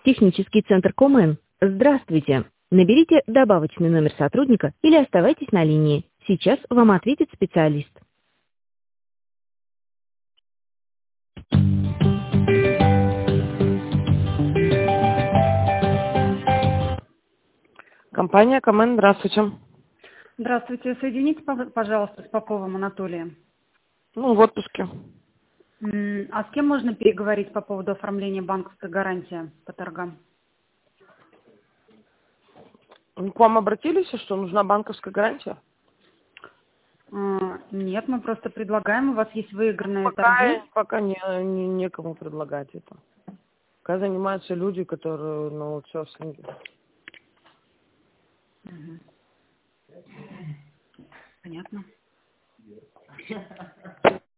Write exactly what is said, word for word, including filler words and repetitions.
Технический центр Комен. Здравствуйте. Наберите добавочный номер сотрудника или оставайтесь на линии. Сейчас вам ответит специалист. Компания Комен, здравствуйте. Здравствуйте. Соедините, пожалуйста, с Поповым Анатолием. Ну, в отпуске. М, А с кем можно переговорить по поводу оформления банковской гарантии по торгам? К вам обратились, что нужна банковская гарантия? А, Нет, мы просто предлагаем. У вас есть выигранные Пока, торги. пока не, не, некому предлагать это. Пока занимаются люди, которые, ну, все, Мгм. Понятно.